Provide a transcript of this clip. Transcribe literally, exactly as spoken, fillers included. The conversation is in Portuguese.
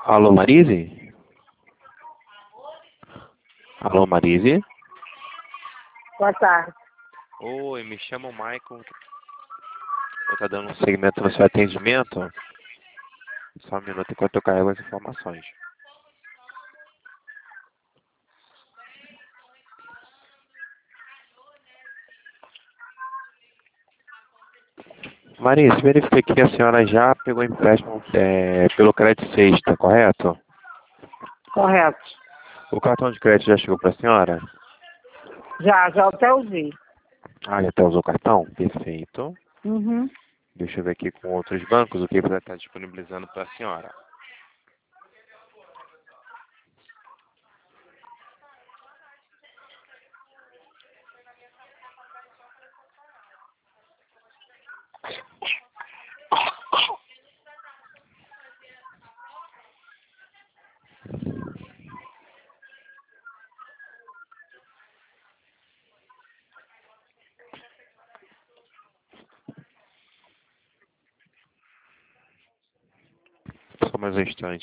Alô, Marise? Alô, Marise? Boa tarde. Oi, me chamo Michael. Eu estou dando um segmento no seu atendimento. Só um minuto enquanto eu carrego as informações. Marise, verifiquei que a senhora já pegou empréstimo é, pelo crédito sexta, correto? Correto. O cartão de crédito já chegou para a senhora? Já, já até usei. Ah, já até usou o cartão? Perfeito. Uhum. Deixa eu ver aqui com outros bancos o que vai estar disponibilizando para a senhora. Só mais um instante.